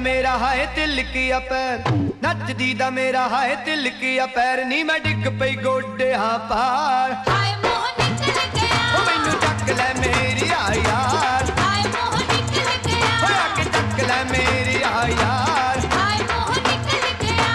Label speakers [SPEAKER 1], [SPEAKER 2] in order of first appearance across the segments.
[SPEAKER 1] मेरा हाय तिलकिया पैर, नचदी दा मेरा हाय तिलकिया पैर नी मैं डिग पई गोडे हाँ पार।
[SPEAKER 2] हाय मोह निकल गया,
[SPEAKER 1] ओ मैनू चक लै मेरी आ यार,
[SPEAKER 2] हाय मोह निकल गया,
[SPEAKER 1] ओ आके चक लै मेरी आ यार।
[SPEAKER 2] हाय मोह निकल गया।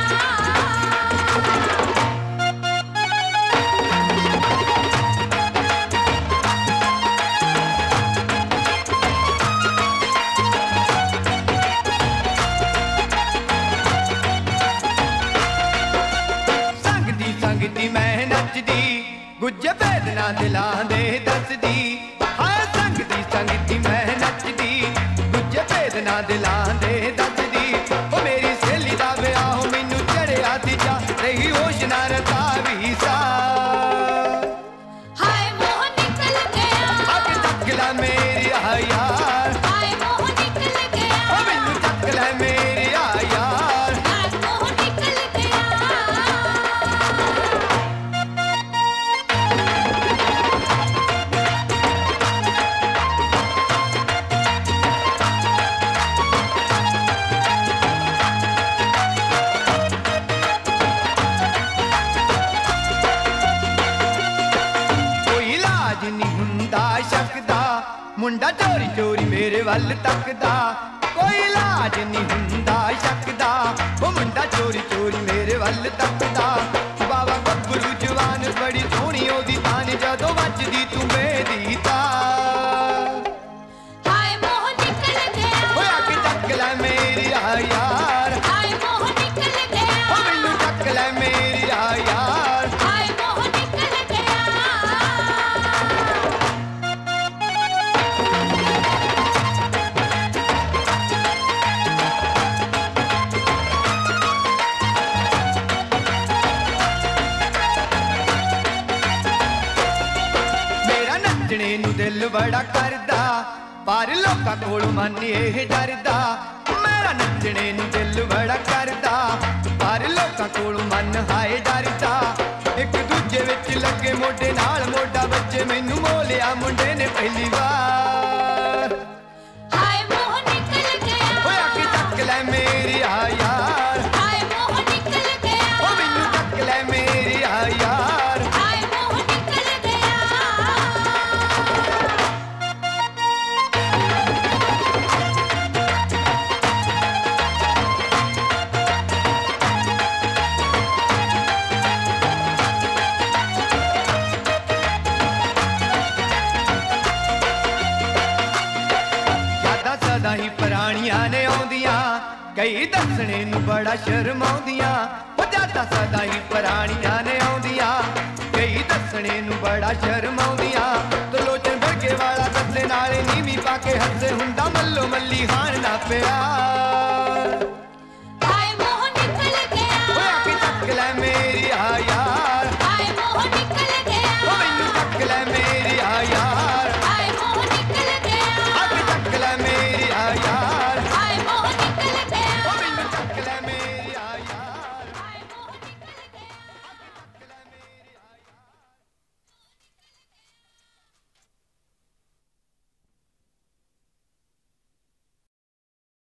[SPEAKER 1] संगदी संगदी मैं नचदी, गुज्जे वेदना दिलां दे दसदी। हाय संगदी संगदी मैं नचदी, गुज्जे वेदना दिलां दे दसदी। ओ मेरी सहेली दा विआह हो मैनू चढ़िया तिजा, रही होश ना रता भी सा।
[SPEAKER 2] हाय मोह निकल गया,
[SPEAKER 1] आके चक लै मेरी आ यार,
[SPEAKER 2] हाय मोह निकल गया,
[SPEAKER 1] ओ मैनू चक लै मेरी आ यार।
[SPEAKER 2] हाय मोह निकल गया।
[SPEAKER 1] कोई इलाज नहीं हुंदा शकदा, मुंडा चोरी चोरी मेरे वल तकदा। कोई इलाज नहीं हुंदा शकदा, वो मुंडा चोरी चोरी मेरे वल तकदा। बाबा गब्बरू जवान बड़ी सोहनी ओदी तान, जदों वजदी तू मेरी तार।
[SPEAKER 2] हाय मोह निकल गया,
[SPEAKER 1] ओ आके चक लै मेरी आ यार,
[SPEAKER 2] हाय मोह निकल
[SPEAKER 1] ओ
[SPEAKER 2] गया,
[SPEAKER 1] मैनू चक लै मेरी आ यार।
[SPEAKER 2] हाय मोह निकल गया।
[SPEAKER 1] मेरा नचने नू दिल बड़ा करदा, पर लोकां कोलों मन एह डरदा। मेरा नचने नू दिल बड़ा करदा, पर लोकां कोलों मन हाय डरदा। एक दूजे विच लगे मोढे नाल मोढा बच्चे, मैनू मोलिया मुंडे ने पहली बार।
[SPEAKER 2] हाय मोह निकल गया,
[SPEAKER 1] ओ आके चक लै मेरी आ यार,
[SPEAKER 2] हाय मोह निकल गया,
[SPEAKER 1] ओ मैनू चक लै मेरी आ यार।
[SPEAKER 2] हाय मोह निकल गया।
[SPEAKER 1] यादां सदा ही पुराणियां ने आउंदियां, कई दसणे नू बड़ा शर्माउंदियां। ओ यादां सदा ही पुराणियां ने आउंदियां, कई दसणे नू बड़ा शर्माउंदियां। तो लोचन वर्गे वाला दसले नाले नीवी पा के हੱਸੇ हुंदा मल्लो मल्ली हाण ना प्यार।
[SPEAKER 2] हाय मोह निकल गया,
[SPEAKER 1] ओ आके चक लै मेरी